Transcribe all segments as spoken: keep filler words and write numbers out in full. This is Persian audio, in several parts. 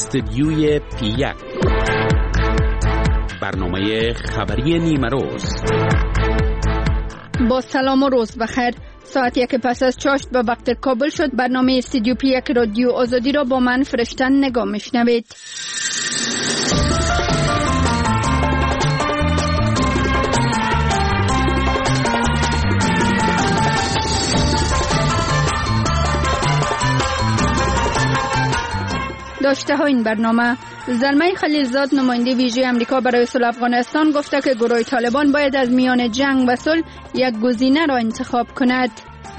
استدیوی پی یک، برنامه خبری نیمه روز. با سلام و روز بخیر. ساعت یک پس از چاشت به وقت کابل شد. برنامه استدیو پی یک رادیو آزادی را با من فرشتن نگاه میشنوید. داشته ها این برنامه: زلمه خلیلزاد نماینده ویژه امریکا برای صلح افغانستان گفته که گروه طالبان باید از میان جنگ و صلح یک گزینه را انتخاب کند.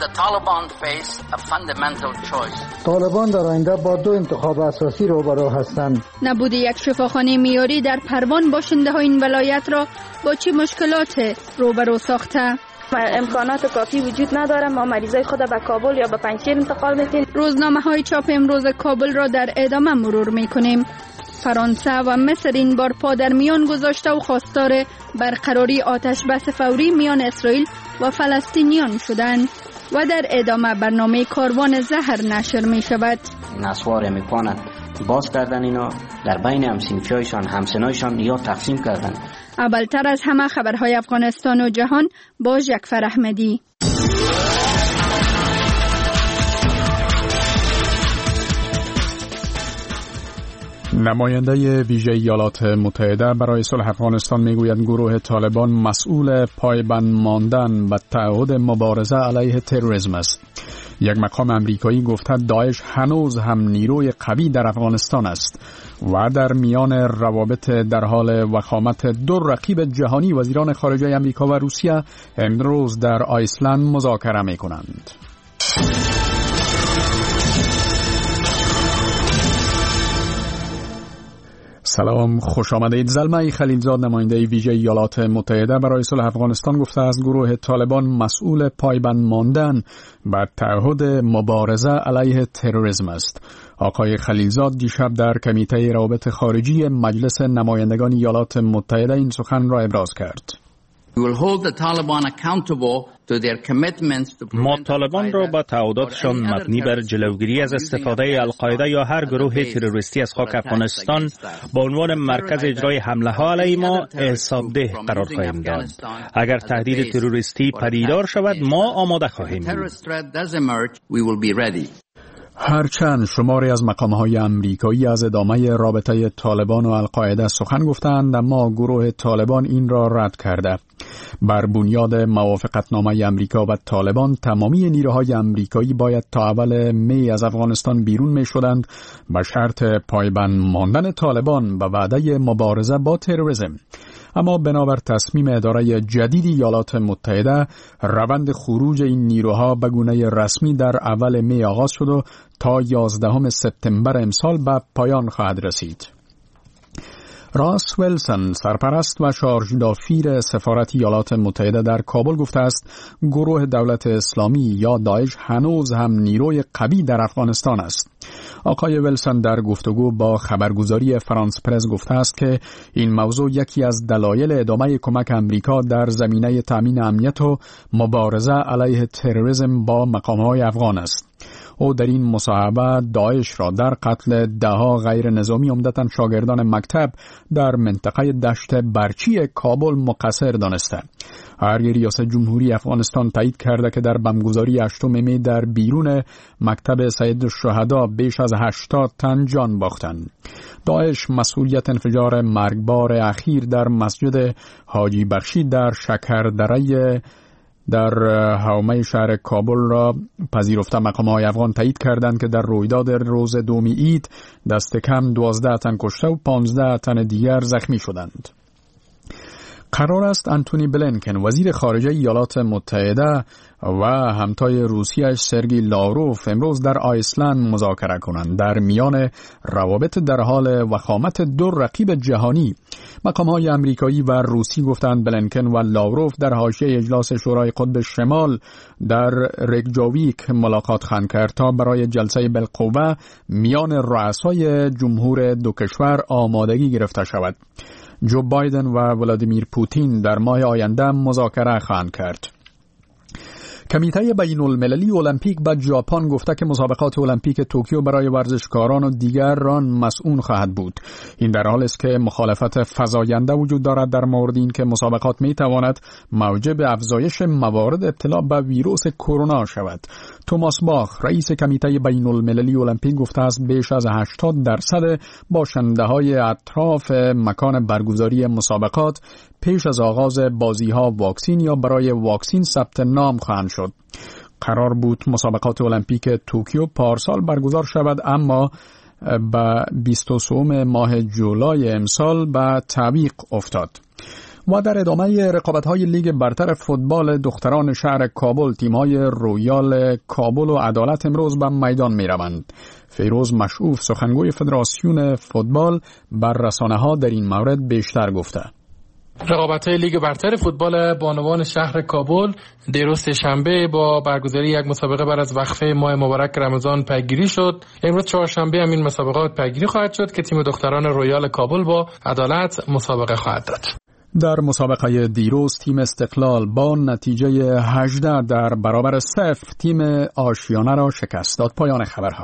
طالبان در آینده با دو انتخاب اساسی روبرو هستند. نبود یک شفاخانه معیاری در پروان باشنده ها این ولایت را با چه مشکلات روبرو ساخته؟ امکانات کافی وجود نداره. ما مریضای خود به کابل یا به پنجشیر انتقال میدیم. روزنامه های چاپ امروز کابل را در ادامه مرور میکنیم. فرانسه و مصر این بار پا در میان گذاشته و خواستار برقراری آتش بس فوری میان اسرائیل و فلسطینیان شدند. و در ادامه برنامه کاروان زهر نشر می شود. نسوار میکنند باز کردن اینا در بین همسنفیایشان همسنایشان یا تقسیم کردن. اولتر از همه خبرهای افغانستان و جهان با جعفر احمدی. نماینده ویژه ایالات متحده برای صلح افغانستان میگوید گروه طالبان مسئول پایبند ماندن به تعهد مبارزه علیه تروریسم است. یک مقام امریکایی گفته داعش هنوز هم نیروی قوی در افغانستان است و در میان روابط در حال وخامت دو رقیب جهانی وزیران خارجه امریکا و روسیه امروز در آیسلند مذاکره می‌کنند. سلام، خوش آمدید. زلمه خلیلزاد نماینده ویژه ایالات متحده برای صلح افغانستان گفته از گروه طالبان مسئول پایبند ماندن و تعهد مبارزه علیه تروریسم است. آقای خلیلزاد دیشب در کمیته روابط خارجی مجلس نمایندگان ایالات متحده این سخن را ابراز کرد. ما طالبان را با تعهداتشان مبنی بر جلوگیری از استفاده القاعده یا هر گروه تروریستی از خاک افغانستان با عنوان مرکز اجرای حمله ها علیه ما حسابده قرار خواهیم داد. اگر تهدید تروریستی پدیدار شود ما آماده خواهیم بود. هرچند شماری از مقام‌های امریکایی از ادامه رابطه طالبان و القاعده سخن گفتند، اما گروه طالبان این را رد کرده. بر بنیاد موافقتنامه امریکا و طالبان تمامی نیروهای امریکایی باید تا اول می از افغانستان بیرون می شدند به شرط پایبند ماندن طالبان به وعده مبارزه با تروریسم. اما بنابر تصمیم اداره جدید ایالات متحده روند خروج این نیروها به گونه رسمی در اول می آغاز شد و تا یازدهم سپتامبر امسال به پایان خواهد رسید. راس ویلسون سرپرست و شارژدافیر سفارت ایالات متحده در کابل گفته است گروه دولت اسلامی یا داعش هنوز هم نیروی قوی در افغانستان است. آقای ویلسون در گفتگو با خبرگزاری فرانس پرس گفته است که این موضوع یکی از دلایل ادامه کمک امریکا در زمینه تامین امنیت و مبارزه علیه تروریسم با مقام‌های افغان است. او در این مصاحبه داعش را در قتل دهها غیر نظامی عمدتاً شاگردان مکتب در منطقه دشت برچی کابل مقصر دانسته. هرگاه ریاست جمهوری افغانستان تایید کرده که در بمبگذاری هشتم می در بیرون مکتب سید الشهدا بیش از هشتاد تن جان باختند. داعش مسئولیت انفجار مرگبار اخیر در مسجد حاجی بخشی در شکردره در حومه شهر کابل را پذیرفته. مقام‌های افغان تایید کردند که در رویداد روز دومی عید دست کم دوازده تن کشته و پانزده تن دیگر زخمی شدند. قرار است آنتونی بلینکن وزیر خارجه ایالات متحده و همتای روسیه سرگئی لاوروف امروز در آیسلند مذاکره کنند در میان روابط در حال وخامت دو رقیب جهانی. مقام‌های آمریکایی و روسی گفتند بلینکن و لاوروف در حاشیه اجلاس شورای قطب شمال در ریکجاویک ملاقات خواهند کرد تا برای جلسه بالقوه میان رؤسای جمهور دو کشور آمادگی گرفته شود. جو بایدن و ولادیمیر پوتین در ماه آینده مذاکره خواهند کرد. کمیته بین المللی المپیک به ژاپن گفته که مسابقات المپیک توکیو برای ورزشکاران و دیگران مسئول خواهد بود. این در حالی است که مخالفت فزاینده وجود دارد در مورد این که مسابقات می تواند موجب افزایش موارد ابتلا به ویروس کرونا شود. توماس باخ رئیس کمیته بین المللی المپیک گفته است بیش از هشتاد درصد باشنده های اطراف مکان برگزاری مسابقات پیش از آغاز بازی ها واکسین یا برای واکسین ثبت نام خواهند شد. قرار بود مسابقات المپیک توکیو پارسال برگزار شود، اما به بیست و سوم ماه جولای امسال به تعویق افتاد. و در ادامه رقابت‌های لیگ برتر فوتبال دختران شهر کابل، تیم‌های رویال کابل و عدالت امروز به میدان می‌روند. فیروز مشعوف سخنگوی فدراسیون فوتبال بر رسانه‌ها در این مورد بیشتر گفته. رقابت‌های لیگ برتر فوتبال بانوان شهر کابل دیروز شنبه با برگزاری یک مسابقه بعد از وقفه ماه مبارک رمضان پیگیری شد. امروز چهارشنبه هم این مسابقات پیگیری خواهد شد که تیم دختران رویال کابل با عدالت مسابقه خواهد داد. در مسابقه دیروز تیم استقلال با نتیجه هجده در برابر صفر تیم آشیانه را شکست داد. پایان خبرها.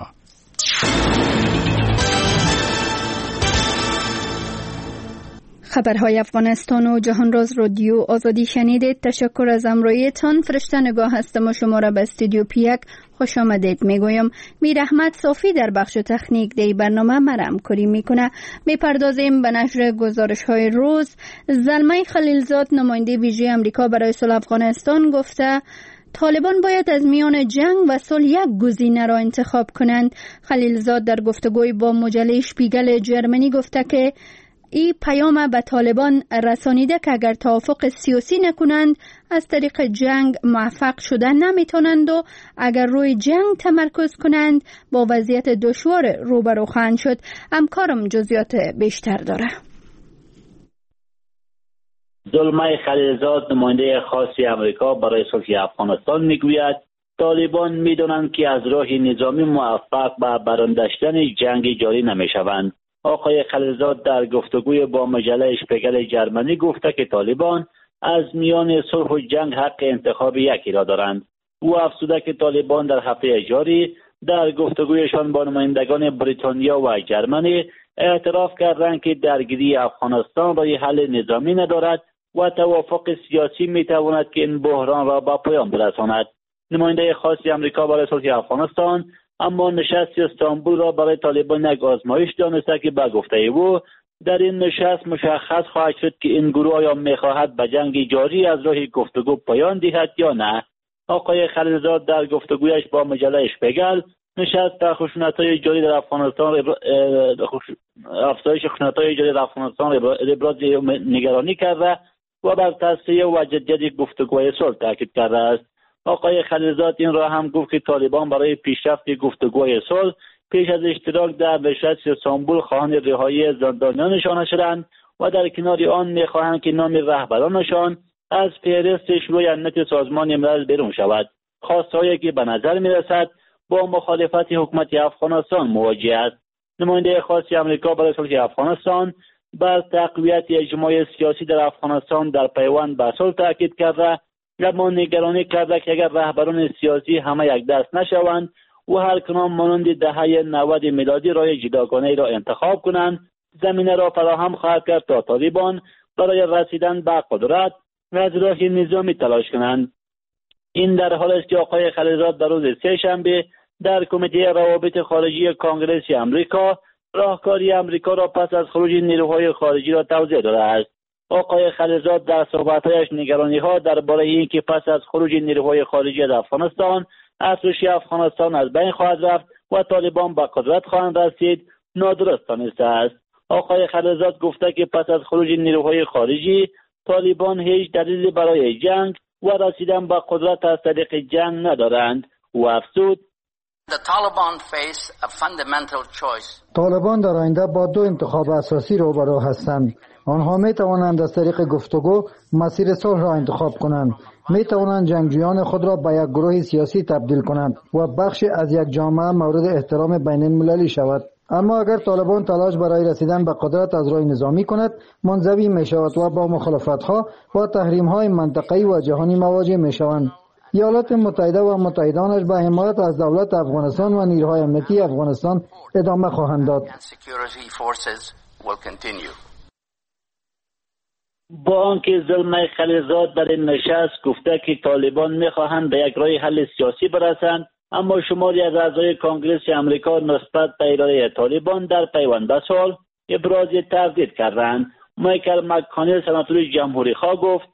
خبرهای افغانستان و جهان راز رادیو آزادی شنیدید. تشکر از همراهیتان. فرشته نگاه هستم و شما را به استودیو پیک خوش آمدید میگویم. میر احمد صافی در بخش تکنیک دی برنامه مرم کاری میکنه. میپردازیم به نشر گزارش های روز. زلمه خلیلزاد نماینده ویژه امریکا برای صلح افغانستان گفته طالبان باید از میان جنگ و صلح یک گزینه را انتخاب کنند. خلیلزاد در گفتگوی با مجله شپیگل جرمنی گفته که این پیام به طالبان رسانیده که اگر توافق سیاسی نکنند از طریق جنگ موفق شدن نمیتونند و اگر روی جنگ تمرکز کنند با وضعیت دشوار روبرو خواهند شد. همکارم جزئیات بیشتر داره. زلمه خلیلزاد نماینده خاص امریکا برای صلح افغانستان میگوید طالبان میدونند که از راه نظامی موفق به برانداشتن جنگ جاری نمیشوند. آقای خلیلزاد در گفتگوی با مجله شپیگل جرمنی گفته که طالبان از میان صلح و جنگ حق انتخاب یکی را دارند. او افزوده که طالبان در هفته جاری در گفتگویشان با نمایندگان بریتانیا و جرمنی اعتراف کردند که درگیری افغانستان راه حل نظامی ندارد و توافق سیاسی میتواند که این بحران را به پایان برساند. نماینده خاص آمریکا برای صلح افغانستان اما نشست استانبول را برای طالبان یک آزمایش دانسته که به گفته او در این نشست مشخص خواهد شد که این گروه آیا میخواهد به جنگ جاری از راه گفتگو پایان دهد یا نه. آقای خلیلزاد در گفتگویش با مجله شپیگل نشست در خشونت‌های جاری در افغانستان افزایش خشونت‌های جاری در افغانستان ابراز نگرانی کرده و بر تصحیح و جدیت گفتگوهای صلح تاکید کرده است. آقای خلیلزاد این را هم گفت که طالبان برای پیشرفت گفتگوهای صلح پیش از اشتراک در نشست استانبول خواهان رهایی زندانیانشان شدند و در کنار آن می‌خواهند که نام رهبرانشان از فهرست شروع امنیت سازمان ملل بیرون شود. خواستهایی که به نظر می‌رسد با مخالفت حکومت افغانستان مواجه است. نماینده خاص آمریکا برای صلح افغانستان بر تقویت اجماع سیاسی در افغانستان در پیوند به صلح تاکید کرده، اما نگرانی کرده که اگر رهبران سیاسی همه یک دست نشوند و هر کدام مانند دهه نود میلادی راه جداگانه را انتخاب کنند، زمینه را فراهم خواهد کرد تا طالبان برای رسیدن به قدرت از راه نظامی تلاش کنند. این در حالی است که آقای خلیلزاد در روز سه شنبه در کمیته روابط خارجی کانگرس آمریکا راهکاری آمریکا را پس از خروج نیروهای خارجی را توضیح داده است. آقای خلیلزاد در صحبت‌هایش نگرانی‌ها درباره اینکه پس از خروج نیروهای خارجی از افغانستان ارتش افغانستان از بین خواهد رفت و طالبان به قدرت خواهند رسید نادرست دانسته است. آقای خلیلزاد گفته که پس از خروج نیروهای خارجی طالبان هیچ دلیلی برای جنگ و رسیدن به قدرت از طریق جنگ ندارند. و افزود طالبان در آینده با دو انتخاب اساسی روبرو هستند. آنها می توانند از طریق گفتگو مسیر صلح را انتخاب کنند. می توانند جنگجویان خود را به یک گروه سیاسی تبدیل کنند و بخشی از یک جامعه مورد احترام بین المللی شود. اما اگر طالبان تلاش برای رسیدن به قدرت از راه نظامی کند، منزوی می شود و با مخالفت‌ها و تحریم‌های منطقه‌ای و جهانی مواجه می شوند. ایالات متحده و متحدانش به حمایت از دولت افغانستان و نیروهای امنیتی افغانستان ادامه خواهند داد. با آنکه زلمه خلیلزاد در این نشست گفته که طالبان میخواهند به یک راه حل سیاسی برسند، اما شماری از اعضای کانگرس امریکا نسبت به اراده طالبان در پیوند به سال ابراز تردید کردند. مایکل مک‌کانل سناتور جمهوری خواه گفت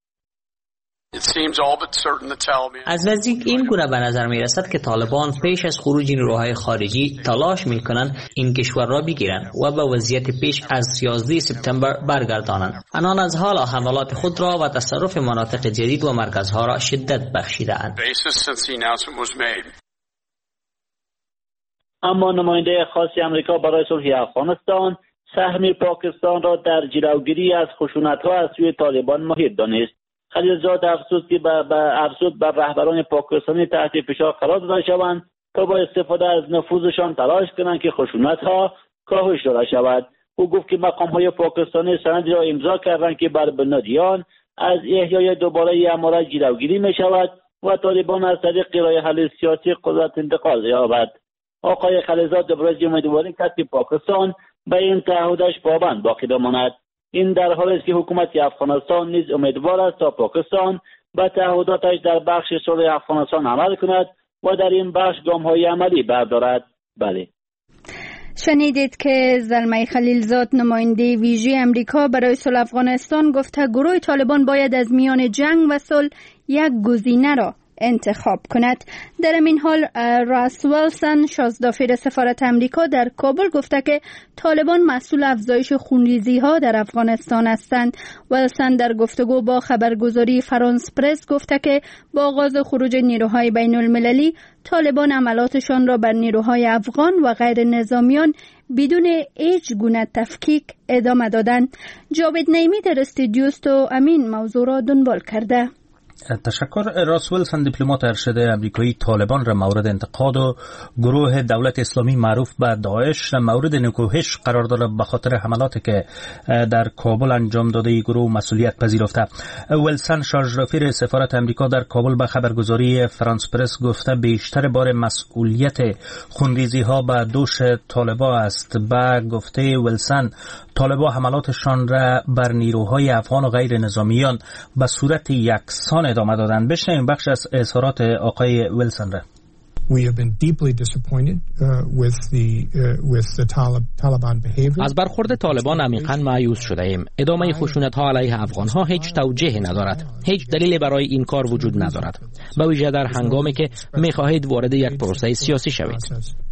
از نزدیک این گونه به نظر می رسد که طالبان پیش از خروج نیروهای خارجی تلاش می کنند این کشور را بگیرند و به وضعیت پیش از یازده سپتامبر برگردانند. آنان از حالا حملات خود را و تصرف مناطق جدید و مرکزها را شدت بخشیده‌اند. اما نماینده خاص امریکا برای صلح افغانستان سهم پاکستان را در جلوگیری از خشونت‌ها از سوی طالبان محیط دانست. خلیلزاد افزود که به افزود بر رهبران پاکستانی تحت فشار قرار داده شوند تا با استفاده از نفوذشان تلاش کنند که خشونت‌ها کاهش داده شود. او گفت که مقام‌های پاکستانی سندی را امضا کردند که بر بنیاد از احیای دوباره امارت جلوگیری می‌شود و طالبان از طریق راه حل سیاسی قدرت انتقال یابد. آقای خلیلزاد ابراز امیدواری کرد که پاکستان به این تعهدش پابند باقی بماند. این در حالی است که حکومت افغانستان نیز امیدوار است تا پاکستان به تعهداتش در بخش صلح افغانستان عمل کند و در این بخش گام‌های عملی بردارد. بله. شنیدید که زلمه خلیلزاد نماینده ویژه امریکا برای صلح افغانستان گفته گروه طالبان باید از میان جنگ و صلح یک گزینه را انتخاب کند. در این حال راس ولسن شازدافیر سفارت امریکا در کابل گفته که طالبان مسئول افزایش خونریزی ها در افغانستان هستند. ولسن در گفتگو با خبرگزاری فرانس پرس گفته که با آغاز خروج نیروهای بین المللی طالبان عملاتشان را بر نیروهای افغان و غیر نظامیان بدون هیچ گونه تفکیک ادامه دادند. جاوید نعیمی در استودیو است و امین موضوع را دنبال کرده. تشکر. راس ولسن دیپلمات ارشد امریکایی طالبان را مورد انتقاد و گروه دولت اسلامی معروف به داعش مورد نکوهش قرار داده به خاطر حملاتی که در کابل انجام داده ای گروه مسئولیت پذیرفته. ولسن شارژدافیر سفارت امریکا در کابل به خبرگزاری فرانس پرس گفته بیشتر بار مسئولیت خونریزی ها به دوش طالبان است. به گفته ولسن طالبان حملاتشان را بر نیروهای افغان و غیر نظامیان به صورت یکسان ادامه دادند. بشنویم بخش از اظهارات آقای ولسن را. We have been deeply disappointed uh, with the uh, with the Taliban behavior. از برخورد طالبان عمیقاً مایوس شده ایم. ادامه خشونت‌ها علیه افغان‌ها هیچ توجیهی ندارد. هیچ دلیلی برای این کار وجود ندارد. به ویژه در هنگامی که می‌خواهید وارد یک پروسه سیاسی شوید.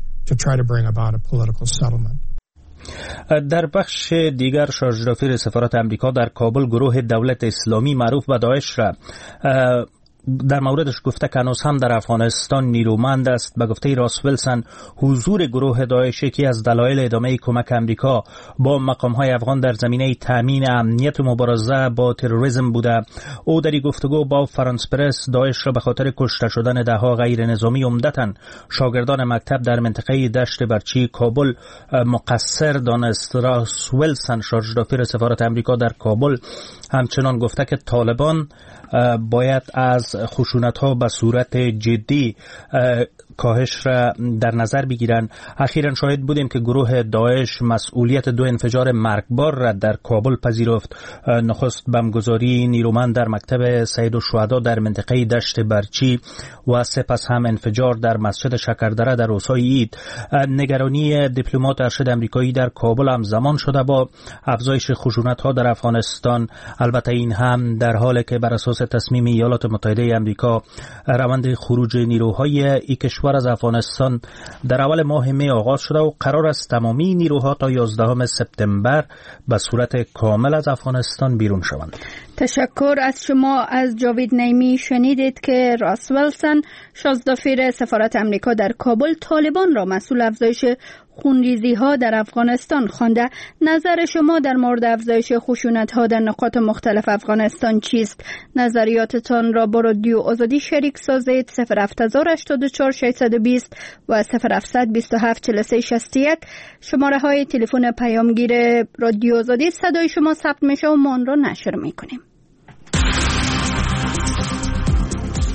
در بخش دیگر شارژدافیر سفارت امریکا در کابل گروه دولت اسلامی معروف به داعش را در موردش گفته که هنوز هم در افغانستان نیرومند است. به گفته راس ولسن حضور گروه داعش یکی از دلایل ادامه کمک امریکا با مقام‌های افغان در زمینه تامین امنیت و مبارزه با تروریسم بوده. او در گفتگو با فرانس پرس داعش را به خاطر کشته شدن دهها غیر نظامی عمدتاً شاگردان مکتب در منطقه دشت برچی کابل مقصر دانست. راس ولسن شارژدافیر سفارت امریکا در کابل همچنان گفته که طالبان باید از خشونت‌ها به صورت جدی کاهش را در نظر بگیرند. اخیراً شاهد بودیم که گروه داعش مسئولیت دو انفجار مرگبار را در کابل پذیرفت. نخست بمبگذاری نیرومند در مکتب سید الشهدا در منطقه دشت برچی و سپس هم انفجار در مسجد شکردره در روزهای عید. نگرانی دیپلمات ارشد امریکایی در کابل هم زمان شده با افزایش خشونت‌ها در افغانستان. البته این هم در حالی که بر اساس تصمیم ایالات متحده آمریکا روند خروج نیروهای این کشور از افغانستان در اول ماه می آغاز شده و قرار است تمامی نیروها تا یازدهم سپتامبر به صورت کامل از افغانستان بیرون شوند. تشکر از شما. از جاوید نعیمی شنیدید که راس ولسن شازدافیر سفارت امریکا در کابل طالبان را مسئول افزایش خونریزی ها در افغانستان خوانده. نظر شما در مورد افزایش خشونت ها در نقاط مختلف افغانستان چیست؟ نظریاتتان را با رادیو آزادی شریک سازید. صفر هفت هشت چهار ششصد و بیست و صفر هفتصد بیست و هفت چهل و سه شصت و یک شماره های تلفن پیامگیر رادیو آزادی. صدای شما ثبت میشه و ما آن را نشر میکنیم.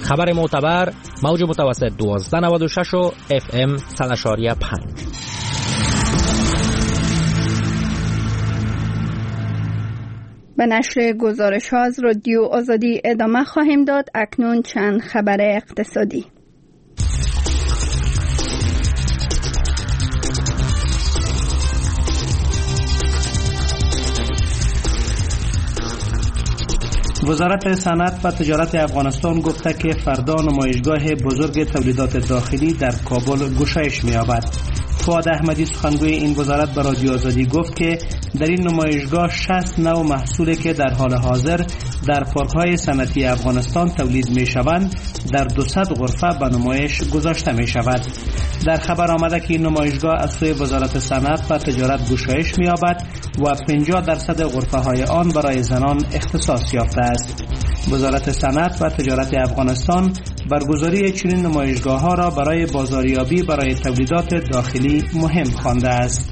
خبر معتبر موج متوسط دوازده نود و شش و اف ام صد و پنج. به نشر گزارش ها از رادیو آزادی ادامه خواهیم داد. اکنون چند خبر اقتصادی. وزارت صنعت و تجارت افغانستان گفته که فردا نمایشگاه بزرگ تولیدات داخلی در کابل گشایش می‌یابد. فؤاد احمدی سخنگوی این وزارت به رادیو آزادی گفت که در این نمایشگاه شصت نوع محصولی که در حال حاضر در پارک‌های صنعتی افغانستان تولید می‌شوند در دویست غرفه به نمایش گذاشته می‌شود. در خبر آمده که این نمایشگاه از سوی وزارت صنعت و تجارت گشایش می‌یابد و پنجاه درصد غرفه‌های آن برای زنان اختصاص یافته است. وزارت صنعت و تجارت افغانستان برگزاری چنین نمایشگاه‌ها را برای بازاریابی برای تولیدات داخلی مهم خوانده است.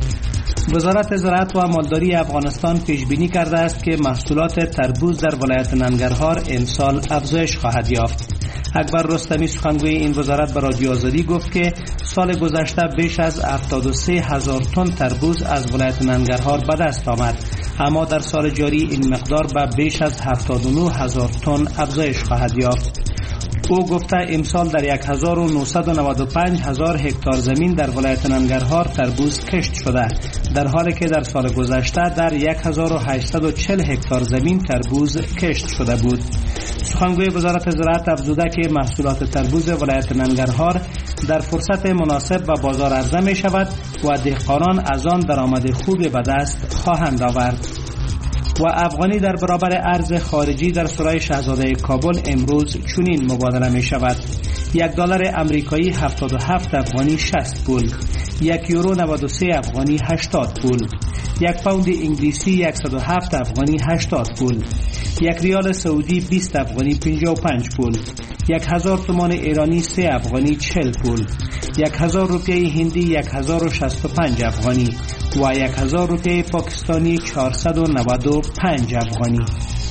وزارت زراعت و مالداری افغانستان پیش بینی کرده است که محصولات تربوز در ولایت ننگرهار امسال افزایش خواهد یافت. اکبر رستمی سخنگوی این وزارت به رادیو آزادی گفت که سال گذشته بیش از هفتاد و سه هزار تن تربوز از ولایت ننگرهار به دست آمد، اما در سال جاری این مقدار به بیش از هفتاد و نه هزار تن افزایش خواهد یافت. او گفته امسال در هزار و نهصد و نود و پنج هزار هکتار زمین در ولایت ننگرهار تربوز کشت شده، در حالی که در سال گذشته در هزار و هشتصد و چهل هکتار زمین تربوز کشت شده بود. سخنگوی وزارت زراعت افزوده که محصولات تربوز ولایت ننگرهار در فرصت مناسب و بازار عرضه می شود و دهقانان از آن درآمد خوبی به دست خواهند آورد. و افغانی در برابر ارز خارجی در سرای شاهزاده کابل امروز چنین مبادله می شود: یک دلار امریکایی هفتاد و هفت افغانی شصت پول، یک یورو نود و سه افغانی هشتاد پول، یک پوند انگلیسی صد و هفت افغانی هشتاد پول، یک ریال سعودی بیست افغانی پنجاه و پنج پول، یک هزار تومان ایرانی سه افغانی چهل پول، یک هزار روپیه هندی یک هزار و شصت و پنج افغانی و یک هزار روپیه پاکستانی چهارصد و نود و پنج افغانی.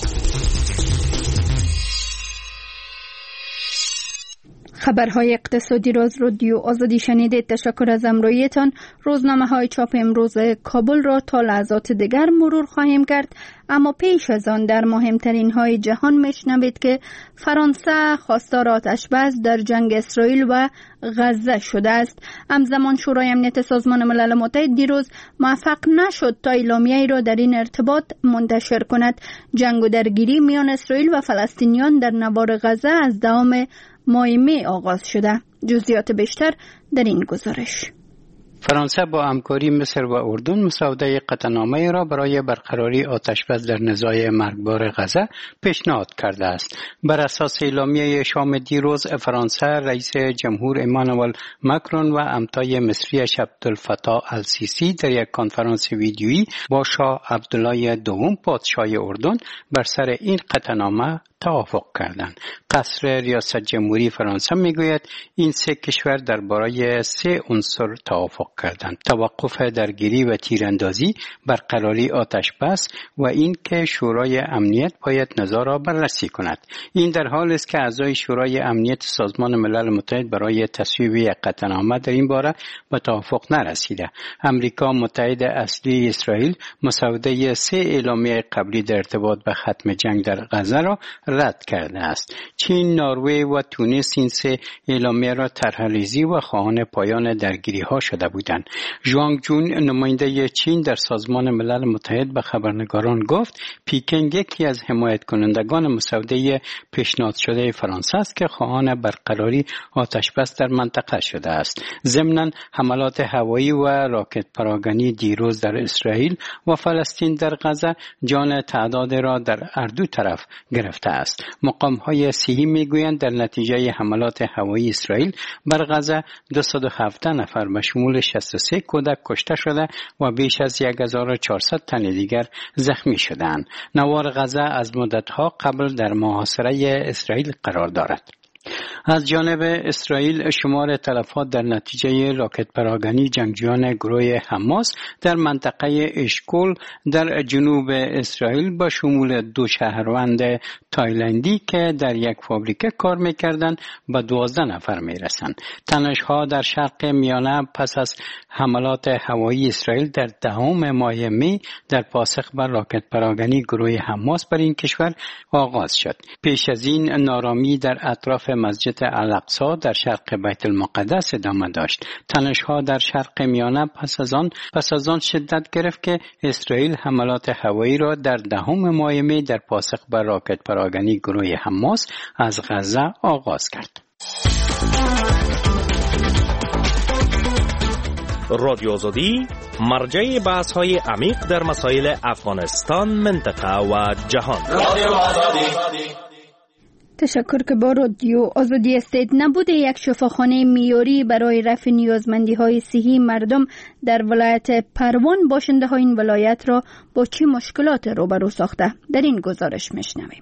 خبرهای اقتصادی را از رادیو آزادی شنیدید. تشکر از همراهیتان. روزنامه های چاپ امروز کابل را تا لحظات دیگر مرور خواهیم کرد، اما پیش از آن در مهمترین های جهان میشنوید که فرانسه خواستار آتش‌بس در جنگ اسرائیل و غزه شده است. همزمان شورای امنیت سازمان ملل متحد دیروز موفق نشد تا اعلامیه‌ای را در این ارتباط منتشر کند. جنگ و درگیری میان اسرائیل و فلسطینیان در نوار غزه از دهم ماه می آغاز شده. جزئیات بیشتر در این گزارش. فرانسه با همکاری مصر و اردن مسوده قطعنامه را برای برقراری آتشبس در نزاع مرگبار غزه پیشنهاد کرده است. بر اساس اعلامیه شام دیروز، فرانسه رئیس جمهور امانوئل ماکرون و همتای مصریش عبدالفتاح السیسی در یک کنفرانس ویدیویی با شاه عبدالله دوم پادشاه اردن بر سر این قطعنامه توافق کردند. قصر ریاست جمهوری فرانسه میگوید این سه کشور درباره سه عنصر توافق کردند: توقف درگیری و تیراندازی، برقراری آتشبس و این که شورای امنیت باید نزاع را بررسی کند. این در حالی است که اعضای شورای امنیت سازمان ملل متحد برای تصویب یک قطعنامه در این باره به توافق نرسیده. امریکا متحد اصلی اسرائیل مسوده سه اعلامیه قبلی در ارتباط به ختم جنگ در غزه را رد کرده است. چین، نروژ و تونس این سه اعلامیه را طرح‌ریزی و خواهان پایان درگیری ها شده بودند. ژوانگ جون، نماینده چین در سازمان ملل متحد، به خبرنگاران گفت پیکینگ یکی از حمایت کنندگان مسوده پیشنهاد شده فرانسه است که خواهان برقراری آتشبس در منطقه شده است. ضمناً حملات هوایی و راکت پراگنی دیروز در اسرائیل و فلسطین در غزه جان تعداد را در هر دو طرف گرفته است. مقام‌های صحی میگویند در نتیجه حملات هوایی اسرائیل بر غزه دویست و هفده نفر به شمول شصت و سه کودک کشته شده و بیش از هزار و چهارصد تن دیگر زخمی شدند. نوار غزه از مدت‌ها قبل در محاصره اسرائیل قرار دارد. از جانب اسرائیل شمار تلفات در نتیجه راکت پراگنی جنگجویان گروه حماس در منطقه اشکول در جنوب اسرائیل با شمول دو شهروند تایلندی که در یک فابریکه کار می‌کردند به دوازده نفر می‌رسند. تنش‌ها در شرق میانه پس از حملات هوایی اسرائیل در دهم ماه می در پاسخ بر راکت پراگنی گروه حماس بر این کشور آغاز شد. پیش از این نارامی در اطراف مسجد الاقصی در شرق بیت المقدس ادامه داشت. تنش‌ها در شرق میانه پس از آن پس از آن شدت گرفت که اسرائیل حملات هوایی را در دهم ماه می در پاسخ بر راکت پراگنی گروه حماس از غزه آغاز کرد. رادیو آزادی مرجع بحث های عمیق در مسائل افغانستان، منطقه و جهان. رادیو آزادی. تشکر که با رادیو آزادی هستید. نبود یک شفاخانه میاری برای رفع نیازمندی های صحی مردم در ولایت پروان باشنده های این ولایت را با چه مشکلات روبرو ساخته؟ در این گزارش میشنویم.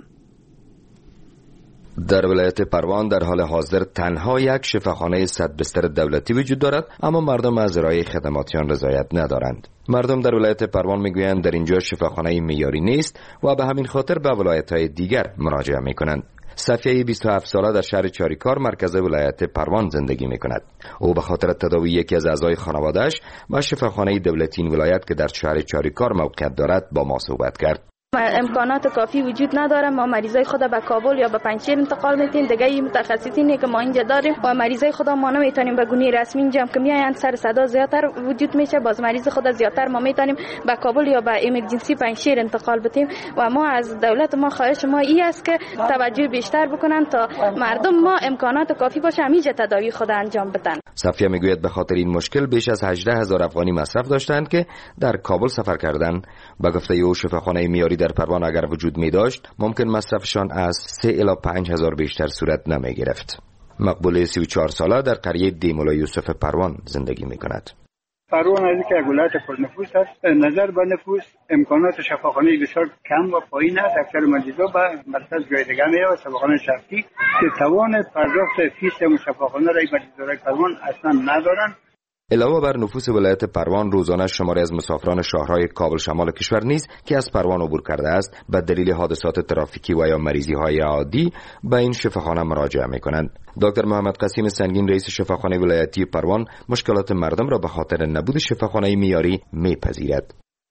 در ولایت پروان در حال حاضر تنها یک شفاخانه صد بستر دولتی وجود دارد، اما مردم از ارائه خدماتیان رضایت ندارند. مردم در ولایت پروان میگویند در اینجا شفاخانه معیاری نیست و به همین خاطر به ولایت‌های دیگر مراجعه میکنند. صفیه بیست و هفت ساله در شهر چاریکار مرکز ولایت پروان زندگی میکند. او به خاطر تداوی یکی از اعضای خانواده‌اش به شفاخانه دولتی این ولایت که در شهر چاریکار موقعیت دارد با ما صحبت کرد. امکانات کافی وجود نداره. ما مریضای خود به کابل یا به پنجشیر انتقال میتیم. دیگه متخصصینی که ما اینجا داریم و مریضای خود ما نمیتونیم به گونه رسمی اینجا که میاین سر صدا زیادتر وجود میشه. باز مریض خود زیادتر ما میتونیم به کابل یا به ایمرجنسی پنجشیر انتقال بدیم و ما از دولت ما خواهش ما این است که توجه بیشتر بکنن تا مردم ما امکانات کافی باشه همینجا تداوی خود انجام بدن. صفیه میگوید به خاطر این مشکل بیش از هجده هزار افغانی مصرف داشتند که در کابل سفر کردند. به گفته او شفاخانه معیاری در پروان اگر وجود می داشت ممکن مصرفشان از سه الی پنج هزار بیشتر صورت نمی گرفت. مقبوله سی و چهار ساله در قریه دیمولا یوسف پروان زندگی می کند. پروان از اینکه ولایت پرنفوس است، نظر به نفوس امکانات شفاخانه بسیار کم و پایین است. اکثر مریضا به مرکز جای دیگر می روند، شفاخانه شخصی که توان پرداخت فیس شفاخانه را مریضای پروان اصلا ندارند. علاوه بر نفوس ولایت پروان، روزانه شماری از مسافران شهرهای کابل شمال کشور نیز که از پروان عبور کرده است به دلیل حادثات ترافیکی و یا مریضی های عادی به این شفاخانه مراجعه می کنند. دکتر محمد قاسم سنگین رئیس شفاخانه ولایتی پروان مشکلات مردم را به خاطر نبود شفاخانه معیاری میپذیرد.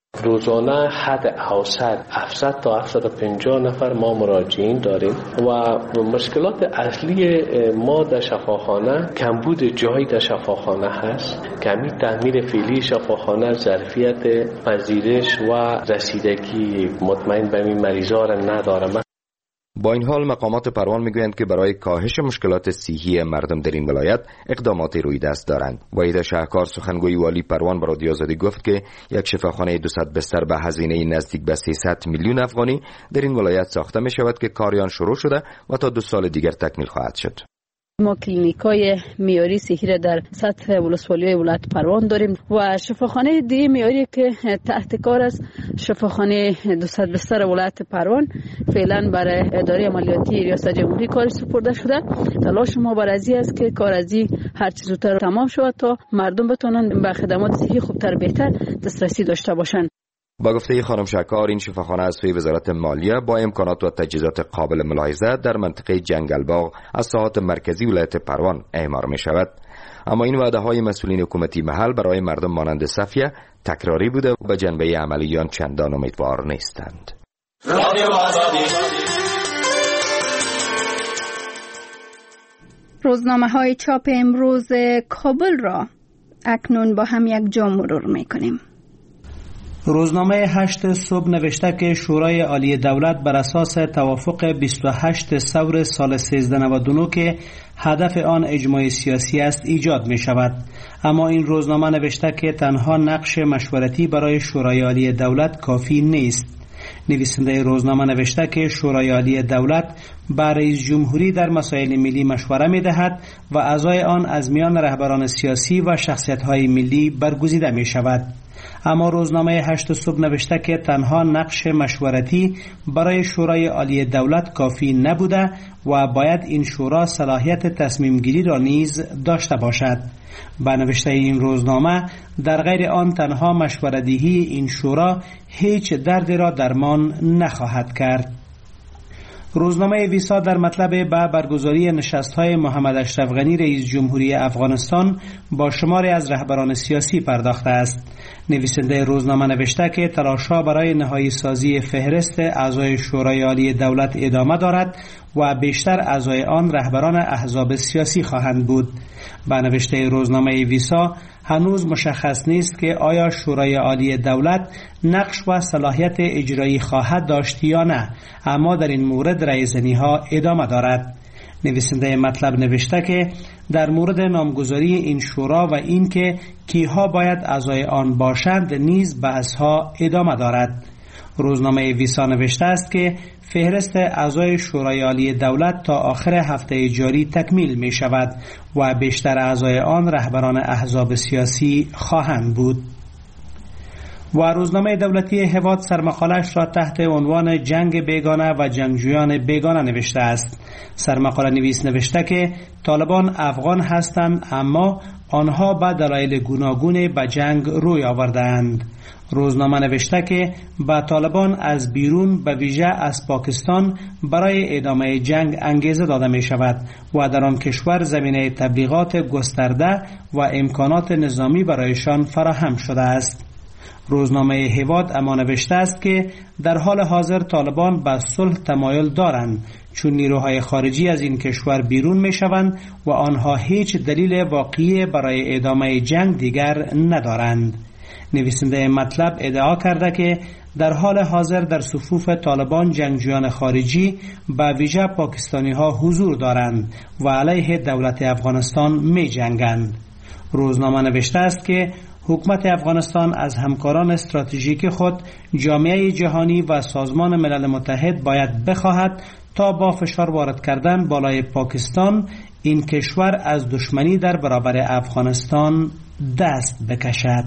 روزانه حد اوسط هفتصد تا هفتصد و پنجاه نفر ما مراجعین داریم و مشکلات اصلی ما در شفاخانه کمبود جای در شفاخانه هست. کمی تعمیر فعلی شفاخانه ظرفیت پذیرش و رسیدگی مطمئن به این مریضا را نداره. با این حال مقامات پروان میگویند که برای کاهش مشکلات صحی مردم در این ولایت اقدامات روی دست دارند. وحید شهکار سخنگوی والی پروان به رادیو آزادی گفت که یک شفاخانه دویست بستر به هزینه نزدیک به سیصد میلیون افغانی در این ولایت ساخته می شود که کاریان شروع شده و تا دو سال دیگر تکمیل خواهد شد. ما کلینیکای معیاری صحی را در سطح ولسوالی ولایت پروان داریم و شفاخانه دیگه معیاری که تحت کار است شفاخانه دویست بستر ولایت پروان فعلا برای اداره عملیاتی ریاست جمهوری کار سپرده شده. تلاش ما بر ازی است که کار ازی هر چه زودتر تمام شود تا مردم بتونن به خدمات صحی خوبتر بهتر دسترسی داشته باشند. با گفته خانم شکار این شفاخانه از سوی وزارت مالیه با امکانات و تجهیزات قابل ملاحظه در منطقه جنگلباغ از ساحات مرکزی ولایت پروان اعمار می شود. اما این وعده های مسئولین حکومتی محل برای مردم مانند صفیه تکراری بوده و به جنبه عملی آن چندان امیدوار نیستند. روزنامه های چاپ امروز کابل را اکنون با هم یک جا مرور می کنیم. روزنامه هشت صبح نوشته که شورای عالی دولت بر اساس توافق بیست و هشت ثور سال سیزده نود و نه که هدف آن اجماع سیاسی است ایجاد می شود. اما این روزنامه نوشته که تنها نقش مشورتی برای شورای عالی دولت کافی نیست. نویسنده روزنامه نوشته که شورای عالی دولت با رئیس جمهوری در مسائل ملی مشوره می دهد و اعضای آن از میان رهبران سیاسی و شخصیت های ملی برگزیده می شود. اما روزنامه هشت صبح نوشته که تنها نقش مشورتی برای شورای عالی دولت کافی نبوده و باید این شورا صلاحیت تصمیم گیری را نیز داشته باشد. با نوشته این روزنامه در غیر آن تنها مشورت‌دهی این شورا هیچ دردی را درمان نخواهد کرد. روزنامه ویسا در مطلب به برگزاری نشست‌های محمد اشرف غنی رئیس جمهوری افغانستان با شماری از رهبران سیاسی پرداخته است. نویسنده روزنامه نوشته که تلاش‌ها برای نهایی سازی فهرست اعضای شورای عالی دولت ادامه دارد و بیشتر اعضای آن رهبران احزاب سیاسی خواهند بود. با نوشته روزنامه ویسا هنوز مشخص نیست که آیا شورای عالی دولت نقش و صلاحیت اجرایی خواهد داشت یا نه، اما در این مورد رایزنی‌ها ادامه دارد. نویسنده مطلب نوشته که در مورد نامگذاری این شورا و اینکه کیها باید اعضای آن باشند نیز بحث‌ها ادامه دارد. روزنامه ویسا نوشته است که فهرست اعضای شورای عالی دولت تا آخر هفته جاری تکمیل می شود و بیشتر اعضای آن رهبران احزاب سیاسی خواهند بود. و روزنامه دولتی هواد سرمقاله‌اش را تحت عنوان جنگ بیگانه و جنگجویان بیگانه نوشته است. سرمقاله نویس نوشته که طالبان افغان هستند اما آنها به دلایل گوناگون به جنگ روی آوردند. روزنامه نوشته که با طالبان از بیرون به ویژه از پاکستان برای ادامه جنگ انگیزه داده می شود و در آن کشور زمینه تبلیغات گسترده و امکانات نظامی برایشان فراهم شده است. روزنامه هواد اما نوشته است که در حال حاضر طالبان به صلح تمایل دارند چون نیروهای خارجی از این کشور بیرون می شوند و آنها هیچ دلیل واقعی برای ادامه جنگ دیگر ندارند. نویسنده مطلب ادعا کرده که در حال حاضر در صفوف طالبان جنگجویان خارجی به ویژه پاکستانی ها حضور دارند و علیه دولت افغانستان می جنگند. روزنامه نوشته است که حکومت افغانستان از همکاران استراتژیک خود جامعه جهانی و سازمان ملل متحد باید بخواهد تا با فشار وارد کردن بالای پاکستان این کشور از دشمنی در برابر افغانستان دست بکشد.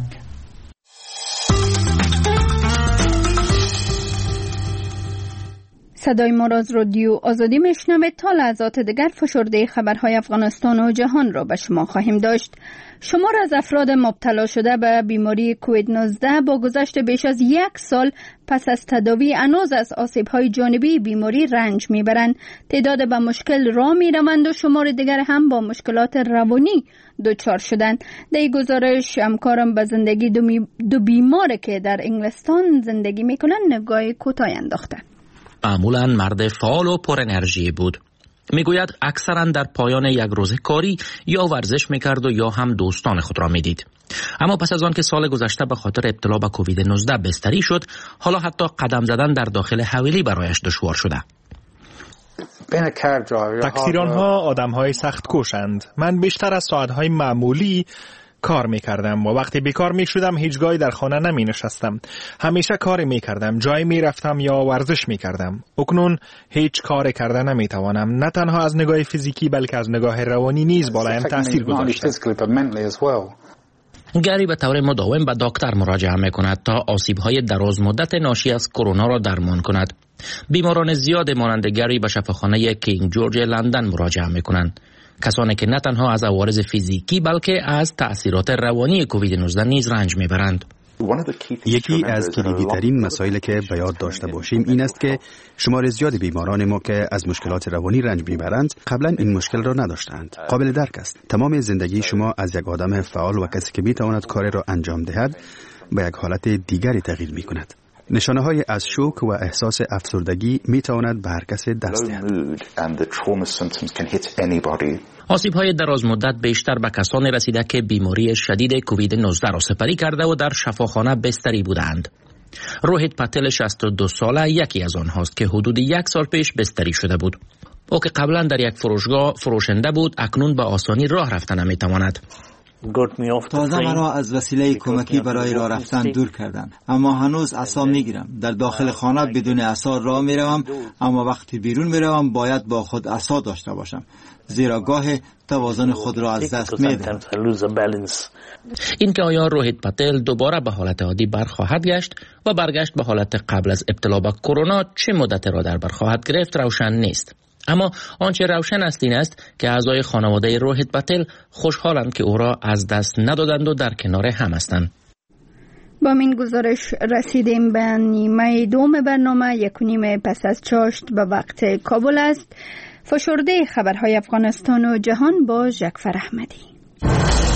صدای ما را از رادیو آزادی میشنوید. تا لحظات دیگر فشرده خبرهای افغانستان و جهان را به شما خواهیم داشت. شمار از افراد مبتلا شده به بیماری کووید نوزده با گذشت بیش از یک سال پس از تداوی هنوز از آسیب‌های جانبی بیماری رنج میبرند. تعداد به مشکل راه میروند و شمار دیگر هم با مشکلات روانی دچار شدند. در این گزارش همکارم به زندگی دو, می... دو بیمار که در انگلستان زندگی میکنند نگاه کوتاهی انداخته. معمولاً مرد فعال و پر انرژی بود. میگوید اکثراً در پایان یک روز کاری یا ورزش میکرد و یا هم دوستان خود را میدید. اما پس از آن که سال گذشته به خاطر ابتلا به کووید نوزده بستری شد، حالا حتی قدم زدن در داخل حویلی برایش دشوار شده. تاکسیران‌ها آدم‌های سخت کوشند. من بیشتر از ساعت‌های معمولی کار میکردم و وقتی بیکار میشدم هیچگاهی در خانه نمی نشستم. همیشه کاری میکردم، جایی میرفتم یا ورزش میکردم. اکنون هیچ کاری کرده نمیتوانم. نه تنها از نگاه فیزیکی بلکه از نگاه روانی نیز بالایم تاثیر گذاشته. گری به طور مداوم به دکتر مراجعه میکند تا آسیب‌های دراز مدت ناشی از کرونا را درمان کند. بیماران زیاد مانند گری به شفاخانه کینگ جورج لندن مراجعه میکنند. کسانی که نه تنها از عوارض فیزیکی بلکه از تأثیرات روانی کووید نوزده نیز رنج میبرند. یکی از کلیدی ترین مسائلی که به یاد داشته باشیم این است که شمار زیاد بیماران ما که از مشکلات روانی رنج میبرند قبلا این مشکل را نداشتند. قابل درک است. تمام زندگی شما از یک آدم فعال و کسی که میتواند کاری را انجام دهد به یک حالت دیگری تغییر میکند. نشانه های از شوک و احساس افسردگی می تواند به هر کس دست دهد. آسیب های دراز مدت بیشتر به کسانی رسیده که بیماری شدید کووید نوزده را سپری کرده و در شفاخانه بستری بودند. روهیت پتل شصت و دو ساله یکی از آنهاست که حدود یک سال پیش بستری شده بود. او که قبلا در یک فروشگاه فروشنده بود اکنون به آسانی راه رفتن نمی تواند. تازه مرا از وسیله کمکی برای راه رفتن دور کردند، اما هنوز عصا میگیرم. در داخل خانه بدون عصا راه میروم، اما وقتی بیرون میروم باید با خود عصا داشته باشم، زیرا گاه توازن خود را از دست میدم. اینکه آیا روهیت پتل دوباره به حالت عادی برخواهد گشت و برگشت به حالت قبل از ابتلا به کرونا چه مدت را در بر خواهد گرفت روشن نیست. اما آنچه روشن است این است که اعضای خانواده روهیت پتل خوشحالند که او را از دست ندادند و در کنار هم هستند. با این گزارش رسیدیم به نیمه دوم برنامه. یک و نیم پس از چاشت به وقت کابل است. فشرده خبرهای افغانستان و جهان با جعفر احمدی.